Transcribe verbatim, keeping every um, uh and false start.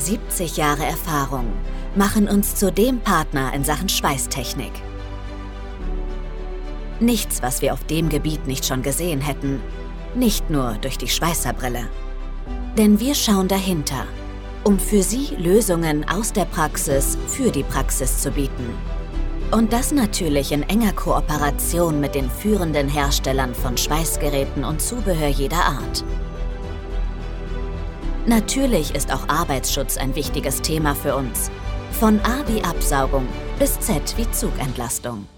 siebzig Jahre Erfahrung machen uns zu dem Partner in Sachen Schweißtechnik. Nichts, was wir auf dem Gebiet nicht schon gesehen hätten, nicht nur durch die Schweißerbrille. Denn wir schauen dahinter, um für Sie Lösungen aus der Praxis für die Praxis zu bieten. Und das natürlich in enger Kooperation mit den führenden Herstellern von Schweißgeräten und Zubehör jeder Art. Natürlich ist auch Arbeitsschutz ein wichtiges Thema für uns. Von A wie Absaugung bis Z wie Zugentlastung.